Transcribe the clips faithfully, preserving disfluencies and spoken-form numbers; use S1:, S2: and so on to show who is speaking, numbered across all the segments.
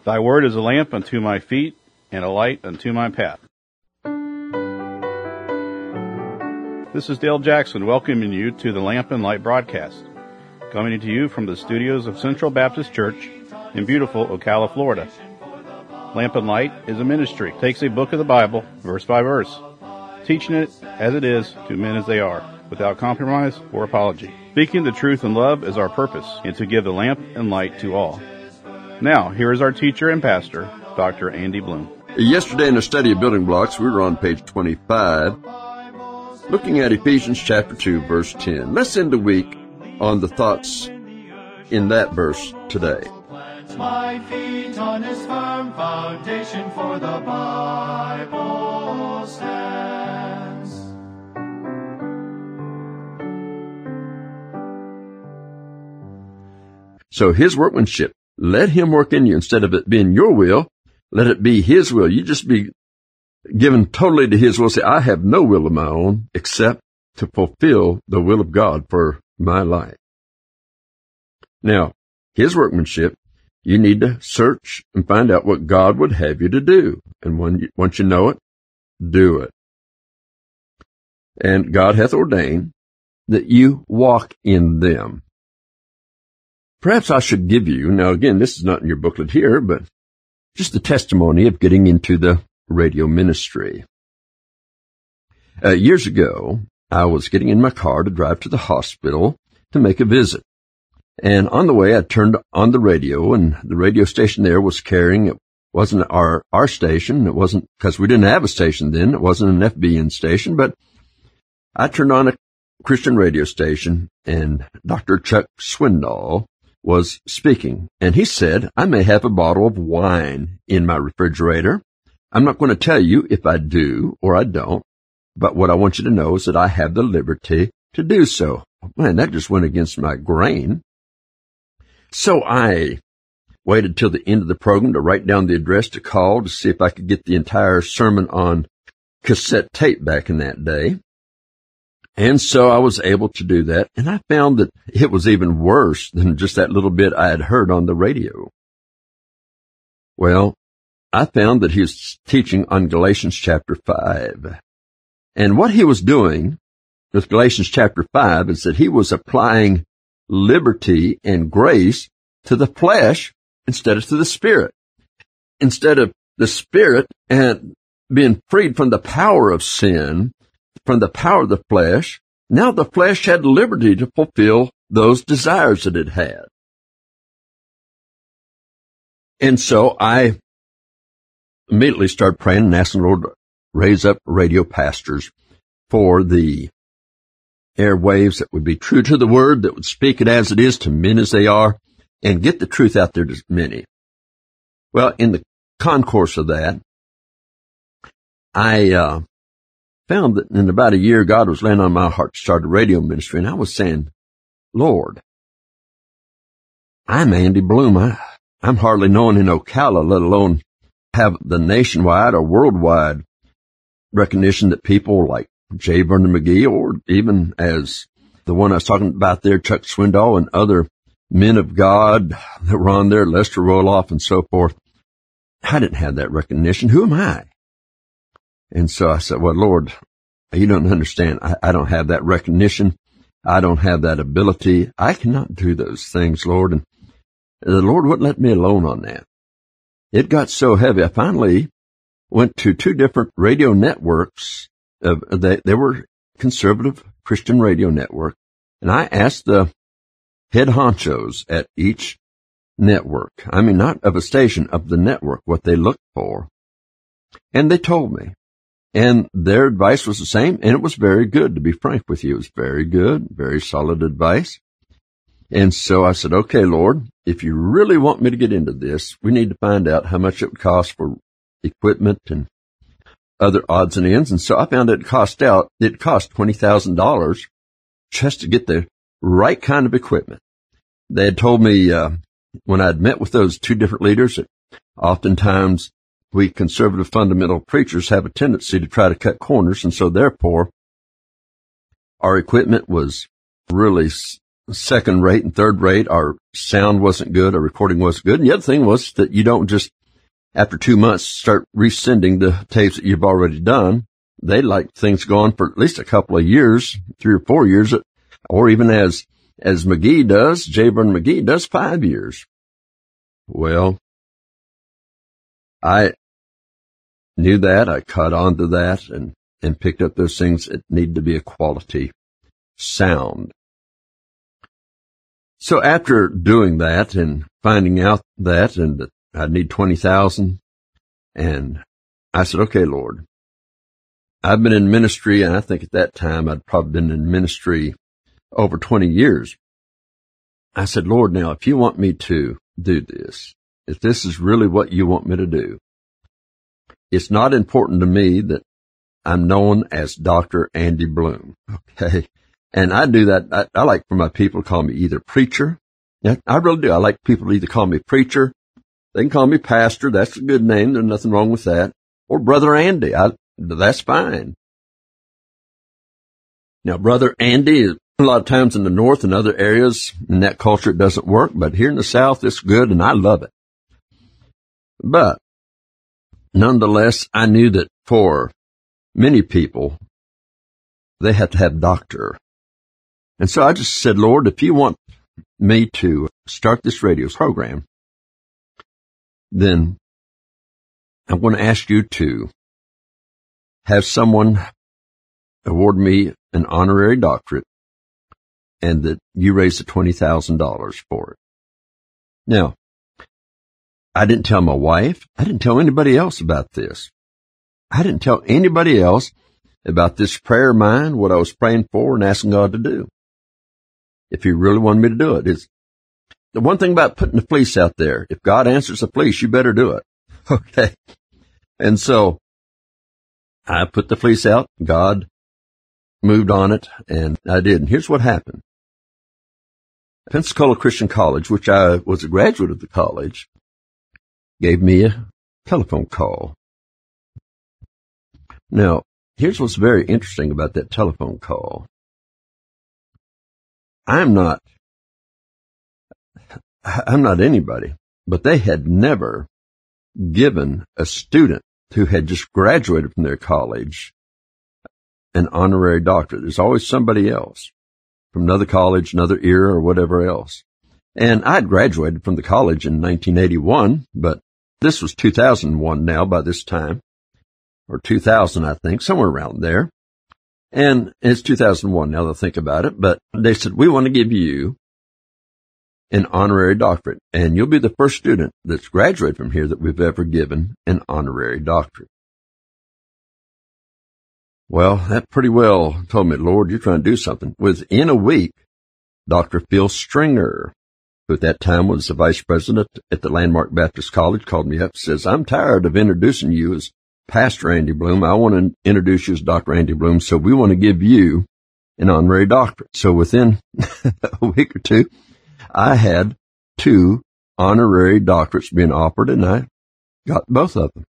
S1: Thy word is a lamp unto my feet and a light unto my path. This is Dale Jackson welcoming you to the Lamp and Light broadcast, coming to you from the studios of Central Baptist Church in beautiful Ocala, Florida. Lamp and Light is a ministry. It takes a book of the Bible, verse by verse, teaching it as it is to men as they are, without compromise or apology. Speaking the truth in love is our purpose, and to give the lamp and light to all. Now, here is our teacher and pastor, Doctor Andy Bloom.
S2: Yesterday in the study of building blocks, we were on page twenty-five, looking at Ephesians chapter two, verse ten. Let's end the week on the thoughts in that verse today.
S3: My feet on his firm foundation, for the Bible stands.
S2: So his workmanship, let him work in you instead of it being your will. Let it be his will. You just be given totally to his will. Say, I have no will of my own except to fulfill the will of God for my life. Now, his workmanship, you need to search and find out what God would have you to do. And when you, once you know it, do it. And God hath ordained that you walk in them. Perhaps I should give you, now again, this is not in your booklet here, but just the testimony of getting into the radio ministry. Uh, years ago, I was getting in my car to drive to the hospital to make a visit. And on the way, I turned on the radio, and the radio station there was carrying, it wasn't our, our station. It wasn't, because we didn't have a station then. It wasn't an F B N station, but I turned on a Christian radio station, and Doctor Chuck Swindoll was speaking, and he said, I may have a bottle of wine in my refrigerator. I'm not going to tell you if I do or I don't, but what I want you to know is that I have the liberty to do so. Man, that just went against my grain. So I waited till the end of the program to write down the address to call to see if I could get the entire sermon on cassette tape back in that day. And so I was able to do that, and I found that it was even worse than just that little bit I had heard on the radio. Well, I found that he was teaching on Galatians chapter five. And what he was doing with Galatians chapter five is that he was applying liberty and grace to the flesh instead of to the spirit. Instead of the spirit and being freed from the power of sin, from the power of the flesh, now the flesh had liberty to fulfill those desires that it had. And so I immediately started praying and asking the Lord to raise up radio pastors for the airwaves that would be true to the word, that would speak it as it is to men as they are, and get the truth out there to many. Well, in the concourse of that, I uh found that in about a year, God was laying on my heart to start a radio ministry, and I was saying, Lord, I'm Andy Bloom. I, I'm hardly known in Ocala, let alone have the nationwide or worldwide recognition that people like J. Vernon McGee, or even as the one I was talking about there, Chuck Swindoll, and other men of God that were on there, Lester Roloff and so forth. I didn't have that recognition. Who am I? And so I said, well, Lord, you don't understand. I, I don't have that recognition. I don't have that ability. I cannot do those things, Lord. And the Lord wouldn't let me alone on that. It got so heavy. I finally went to two different radio networks. Uh, they, they were conservative Christian radio network. And I asked the head honchos at each network, I mean, not of a station, of the network, what they looked for. And they told me. And their advice was the same, and it was very good, to be frank with you. It was very good, very solid advice. And so I said, okay, Lord, if you really want me to get into this, we need to find out how much it would cost for equipment and other odds and ends. And so I found it cost out, it cost twenty thousand dollars just to get the right kind of equipment. They had told me, uh, when I'd met with those two different leaders, that oftentimes we conservative fundamental preachers have a tendency to try to cut corners, and so therefore our equipment was really second rate and third rate. Our sound wasn't good, our recording wasn't good. And the other thing was that you don't just after two months, start resending the tapes that you've already done. They like things going for at least a couple of years, three or four years, or even as, as McGee does, J. Vernon McGee does five years. Well, I knew that. I caught on to that and, and picked up those things that need to be a quality sound. So after doing that and finding out that and that I'd need twenty thousand, and I said, okay, Lord, I've been in ministry, and I think at that time I'd probably been in ministry over twenty years. I said, Lord, now if you want me to do this, if this is really what you want me to do, it's not important to me that I'm known as Doctor Andy Bloom, okay? And I do that. I, I like for my people to call me either preacher. Yeah, I really do. I like people to either call me preacher. They can call me pastor. That's a good name. There's nothing wrong with that. Or Brother Andy. I, that's fine. Now, Brother Andy, a lot of times in the North and other areas in that culture, it doesn't work. But here in the South, it's good, and I love it. But nonetheless, I knew that for many people, they have to have doctor. And so I just said, Lord, if you want me to start this radio program, then I'm going to ask you to have someone award me an honorary doctorate and that you raise the twenty thousand dollars for it. Now, I didn't tell my wife. I didn't tell anybody else about this. I didn't tell anybody else about this prayer of mine, what I was praying for and asking God to do. If He really wanted me to do it. It's the one thing about putting the fleece out there. If God answers the fleece, you better do it. Okay. And so I put the fleece out. God moved on it, and I did. And here's what happened. Pensacola Christian College, which I was a graduate of the college, gave me a telephone call. Now, here's what's very interesting about that telephone call. I'm not, I'm not anybody, but they had never given a student who had just graduated from their college an honorary doctorate. There's always somebody else from another college, another era, or whatever else. And I had graduated from the college in nineteen eighty-one, but this was two thousand one now by this time, or two thousand, I think, somewhere around there. And it's two thousand one now that I think about it, but they said, we want to give you an honorary doctorate, and you'll be the first student that's graduated from here that we've ever given an honorary doctorate. Well, that pretty well told me, Lord, you're trying to do something. Within a week, Doctor Phil Stringer, who at that time was the vice president at the Landmark Baptist College, called me up and says, I'm tired of introducing you as Pastor Andy Bloom. I want to introduce you as Doctor Andy Bloom, so we want to give you an honorary doctorate. So within a week or two, I had two honorary doctorates being offered, and I got both of them.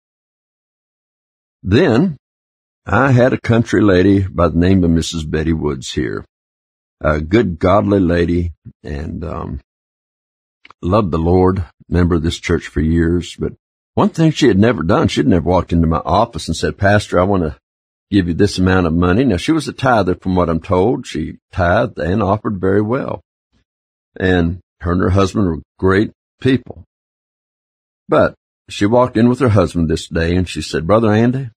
S2: Then I had a country lady by the name of Missus Betty Woods here, a good, godly lady, and um loved the Lord, member of this church for years. But one thing she had never done, she had never walked into my office and said, Pastor, I want to give you this amount of money. Now, she was a tither from what I'm told. She tithed and offered very well. And her and her husband were great people. But she walked in with her husband this day and she said, Brother Andy,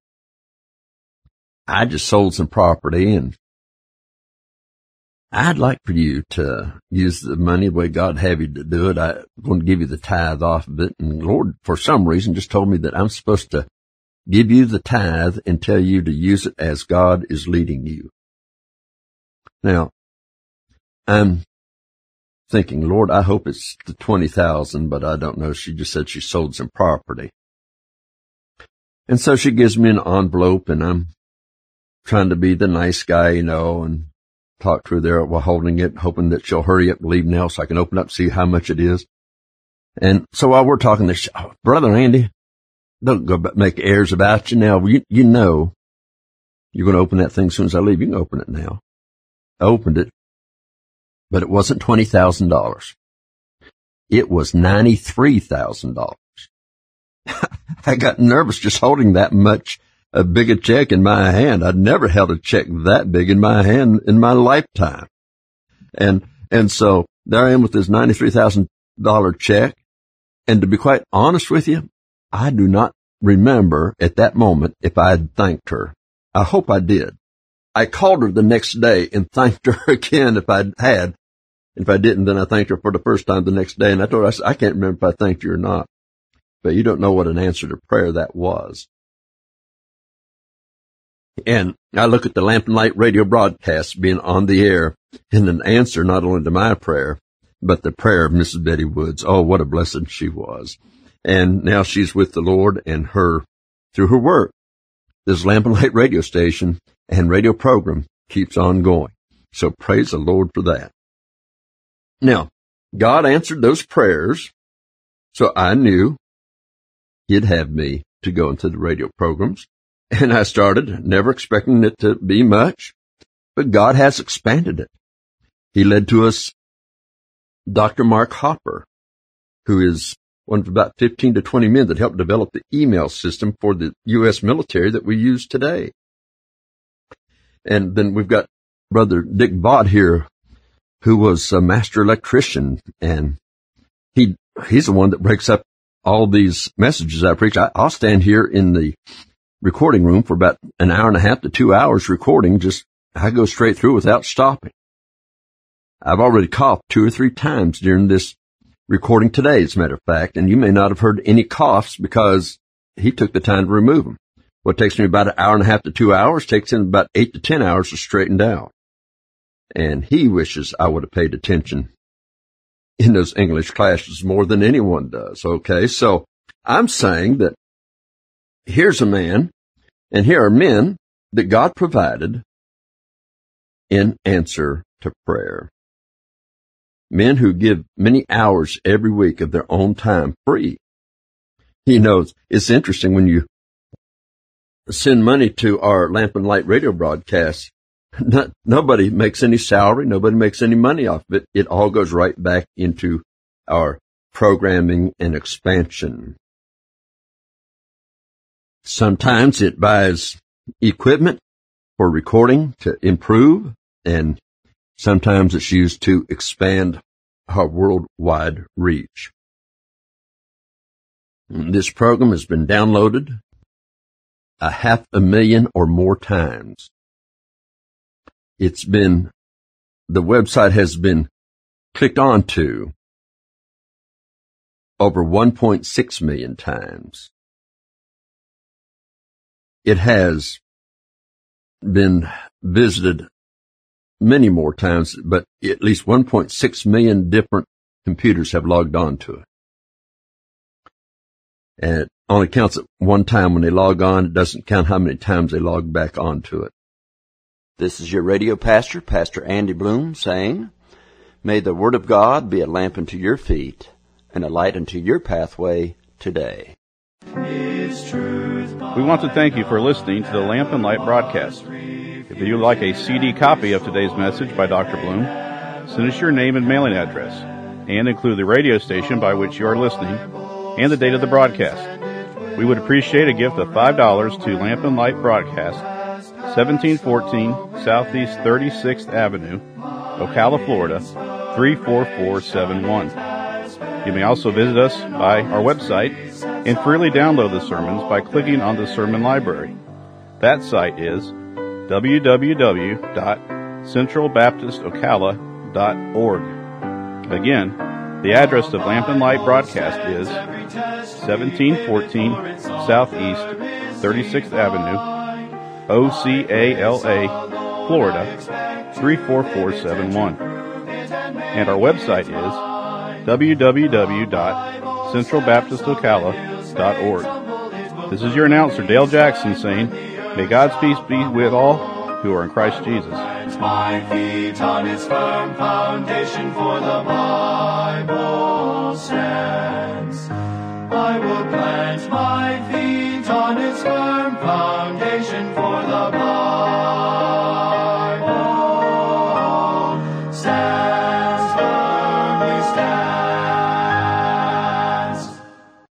S2: I just sold some property and I'd like for you to use the money the way God have you to do it. I'm going to give you the tithe off of it. And the Lord, for some reason, just told me that I'm supposed to give you the tithe and tell you to use it as God is leading you. Now, I'm thinking, Lord, I hope it's the twenty thousand, but I don't know. She just said she sold some property. And so she gives me an envelope, and I'm trying to be the nice guy, you know, and talk to her there while holding it, hoping that she'll hurry up and leave now so I can open up and see how much it is. And so while we're talking this, oh, Brother Andy, don't go make airs about you now. You, you know you're going to open that thing as soon as I leave. You can open it now. I opened it, but it wasn't twenty thousand dollars. It was ninety-three thousand dollars. I got nervous just holding that much a big a check in my hand. I'd never held a check that big in my hand in my lifetime. And, and so there I am with this ninety-three thousand dollars check. And to be quite honest with you, I do not remember at that moment if I had thanked her. I hope I did. I called her the next day and thanked her again if I had. If I didn't, then I thanked her for the first time the next day. And I told her, I said, I can't remember if I thanked you or not. But you don't know what an answer to prayer that was. And I look at the Lamp and Light radio broadcast being on the air and an answer not only to my prayer, but the prayer of Missus Betty Woods. Oh, what a blessing she was. And now she's with the Lord, and her, through her work, this Lamp and Light radio station and radio program keeps on going. So praise the Lord for that. Now, God answered those prayers, so I knew He'd have me to go into the radio programs. And I started, never expecting it to be much, but God has expanded it. He led to us Doctor Mark Hopper, who is one of about fifteen to twenty men that helped develop the email system for the U S military that we use today. And then we've got Brother Dick Vaught here, who was a master electrician, and he he's the one that breaks up all these messages I preach. I, I'll stand here in the recording room for about an hour and a half to two hours recording. Just I go straight through without stopping. I've already coughed two or three times during this recording today, as a matter of fact, and you may not have heard any coughs because he took the time to remove them. What takes me about an hour and a half to two hours takes him about eight to ten hours to straighten out. And he wishes I would have paid attention in those English classes more than anyone does. Okay, so I'm saying that here's a man, and here are men that God provided in answer to prayer. Men who give many hours every week of their own time free. You know, it's interesting when you send money to our Lamp and Light radio broadcasts. Not, nobody makes any salary. Nobody makes any money off of it. It all goes right back into our programming and expansion. Sometimes it buys equipment for recording to improve, and sometimes it's used to expand our worldwide reach. This program has been downloaded a half a million or more times. It's been, the website has been clicked onto over one point six million times. It has been visited many more times, but at least one point six million different computers have logged on to it. And it only counts at one time when they log on. It doesn't count how many times they log back onto it. This is your radio pastor, Pastor Andy Bloom, saying, may the Word of God be a lamp unto your feet and a light unto your pathway today.
S1: We want to thank you for listening to the Lamp and Light broadcast. If you'd like a C D copy of today's message by Doctor Bloom, send us your name and mailing address, and include the radio station by which you are listening and the date of the broadcast. We would appreciate a gift of five dollars to Lamp and Light Broadcast, seventeen fourteen Southeast thirty-sixth Avenue, Ocala, Florida, three four four seven one. You may also visit us by our website and freely download the sermons by clicking on the sermon library. That site is w w w dot central baptist ocala dot org. Again, the address of Lamp and Light Broadcast is seventeen fourteen Southeast thirty-sixth Avenue, O C A L A, Florida, three four four seven one. And our website is w w w dot central baptist ocala dot org. This is your announcer, Dale Jackson, saying, may God's peace be with all who are in Christ Jesus.
S3: My feet on its firm foundation, for the Bible stands. I will plant my feet on its firm